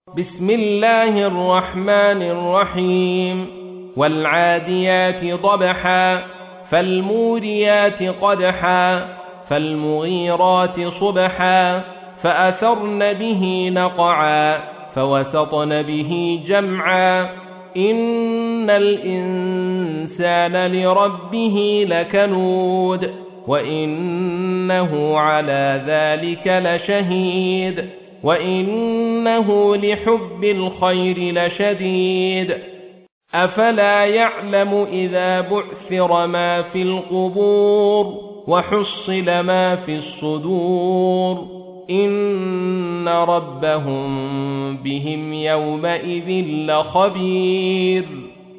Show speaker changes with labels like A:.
A: بسم الله الرحمن الرحيم والعاديات ضبحا فالموريات قدحا فالمغيرات صبحا فأثرن به نقعا فوسطن به جمعا إن الإنسان لربه لكنود وإنه على ذلك لشهيد وإنه لحب الخير لشديد أفلا يعلم إذا بعثر ما في القبور وحصل ما في الصدور إن ربهم بهم يومئذ لخبير